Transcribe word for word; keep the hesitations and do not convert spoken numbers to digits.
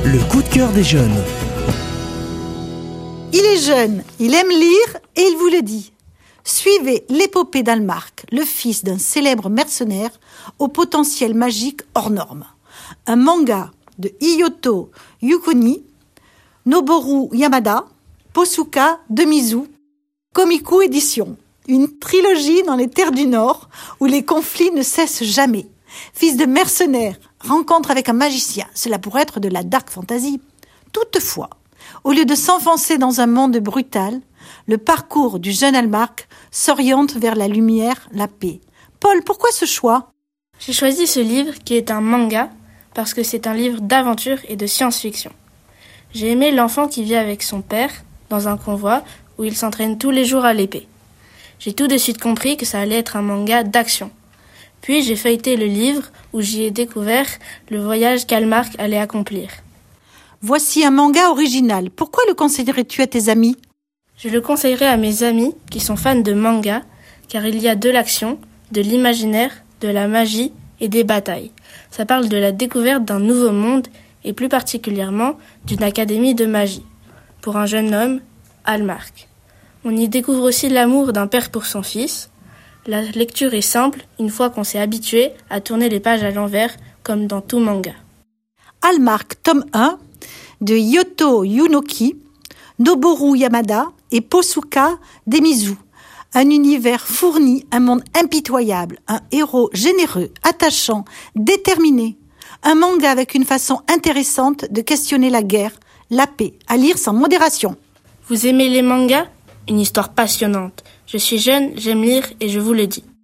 Le coup de cœur des jeunes. Il est jeune, il aime lire et il vous le dit. Suivez l'épopée d'Almarc, le fils d'un célèbre mercenaire au potentiel magique hors norme. Un manga de Hiyoto Yukuni, Noboru Yamada, Posuka Demizu, Komiku Édition. Une trilogie dans les terres du Nord où les conflits ne cessent jamais. Fils de mercenaire, rencontre avec un magicien, cela pourrait être de la dark fantasy. Toutefois, au lieu de s'enfoncer dans un monde brutal, le parcours du jeune Almarc s'oriente vers la lumière, la paix. Paul, pourquoi ce choix ? J'ai choisi ce livre qui est un manga parce que c'est un livre d'aventure et de science-fiction. J'ai aimé l'enfant qui vit avec son père dans un convoi où il s'entraîne tous les jours à l'épée. J'ai tout de suite compris que ça allait être un manga d'action. Puis j'ai feuilleté le livre où j'y ai découvert le voyage qu'Almarc allait accomplir. Voici un manga original. Pourquoi le conseillerais-tu à tes amis ? Je le conseillerais à mes amis qui sont fans de manga, car il y a de l'action, de l'imaginaire, de la magie et des batailles. Ça parle de la découverte d'un nouveau monde et plus particulièrement d'une académie de magie. Pour un jeune homme, Almarc. On y découvre aussi l'amour d'un père pour son fils. La lecture est simple une fois qu'on s'est habitué à tourner les pages à l'envers comme dans tout manga. Almarc, tome un, de Hiyoto Yunoki, Noboru Yamada et Posuka Demizu. Un univers fourni, un monde impitoyable, un héros généreux, attachant, déterminé. Un manga avec une façon intéressante de questionner la guerre, la paix, à lire sans modération. Vous aimez les mangas ? Une histoire passionnante. Je suis jeune, j'aime lire et je vous le dis.